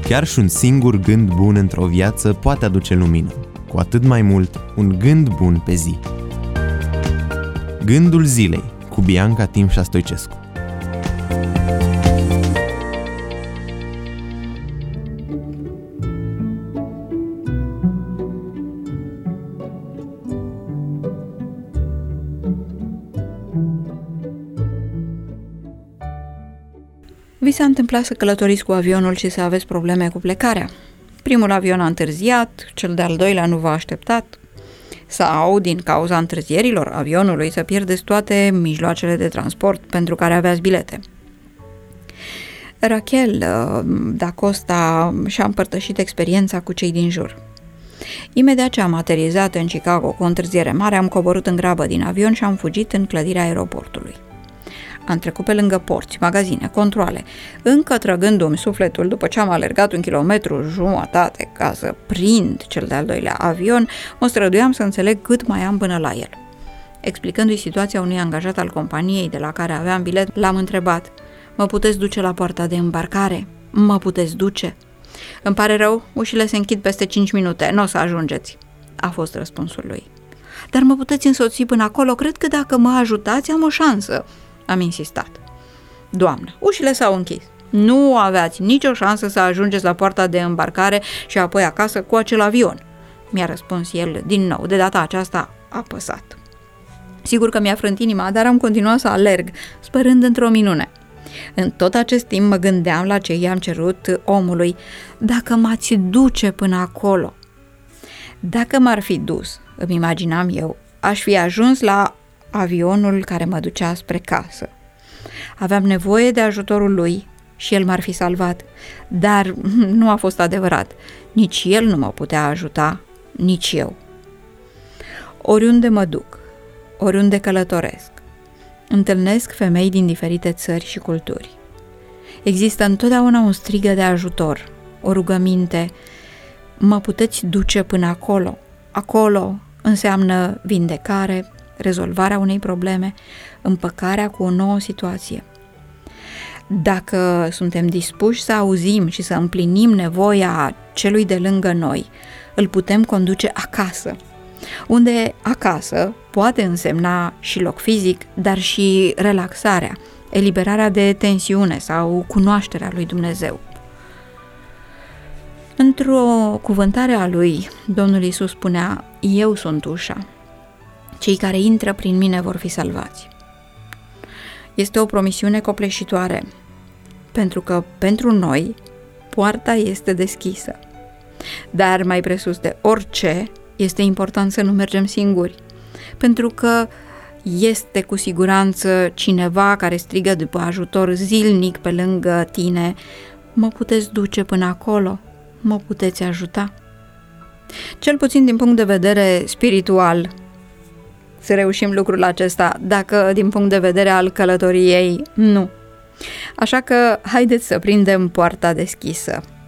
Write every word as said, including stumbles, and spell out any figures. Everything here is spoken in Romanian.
Chiar și un singur gând bun într-o viață poate aduce lumină, cu atât mai mult un gând bun pe zi. Gândul zilei cu Bianca Timșa Stoicescu. Vi s-a întâmplat să călătoriți cu avionul și să aveți probleme cu plecarea? Primul avion a întârziat, cel de-al doilea nu v-a așteptat? Sau, din cauza întârzierilor avionului, să pierdeți toate mijloacele de transport pentru care aveați bilete? Rachel da Costa și-a împărtășit experiența cu cei din jur. Imediat ce am aterizat în Chicago cu o întârziere mare, am coborât în grabă din avion și am fugit în clădirea aeroportului. Am trecut pe lângă porți, magazine, controale, încă trăgându-mi sufletul după ce am alergat un kilometru jumătate ca să prind cel de-al doilea avion, mă străduiam să înțeleg cât mai am până la el. Explicându-i situația unui angajat al companiei de la care aveam bilet, l-am întrebat: mă puteți duce la poarta de îmbarcare? Mă puteți duce? Îmi pare rău, ușile se închid peste cinci minute, nu o să ajungeți, a fost răspunsul lui. Dar mă puteți însoți până acolo, cred că dacă mă ajutați am o șansă. Am insistat. Doamnă, ușile s-au închis. Nu aveați nicio șansă să ajungeți la poarta de îmbarcare și apoi acasă cu acel avion, mi-a răspuns el din nou, de data aceasta apăsat. Sigur că mi-a frânt inima, dar am continuat să alerg, sperând într-o minune. În tot acest timp mă gândeam la ce i-am cerut omului: dacă m-ați duce până acolo. Dacă m-ar fi dus, îmi imaginam eu, aș fi ajuns la avionul care mă ducea spre casă. Aveam nevoie de ajutorul lui și el m-ar fi salvat, dar nu a fost adevărat. Nici el nu mă putea ajuta, nici eu. Oriunde mă duc, oriunde călătoresc, întâlnesc femei din diferite țări și culturi. Există întotdeauna un strigă de ajutor, o rugăminte: mă puteți duce până acolo. Acolo înseamnă vindecare, rezolvarea unei probleme, împăcarea cu o nouă situație. Dacă suntem dispuși să auzim și să împlinim nevoia celui de lângă noi, îl putem conduce acasă, unde acasă poate însemna și loc fizic, dar și relaxarea, eliberarea de tensiune sau cunoașterea lui Dumnezeu. Într-o cuvântare a lui, Domnul Iisus spunea: eu sunt ușa. Cei care intră prin mine vor fi salvați. Este o promisiune copleșitoare, pentru că pentru noi poarta este deschisă. Dar mai presus de orice, este important să nu mergem singuri, pentru că este cu siguranță cineva care strigă după ajutor zilnic pe lângă tine: mă puteți duce până acolo? Mă puteți ajuta? Cel puțin din punct de vedere spiritual, să reușim lucrul acesta, dacă din punct de vedere al călătoriei, nu. Așa că haideți să prindem poarta deschisă.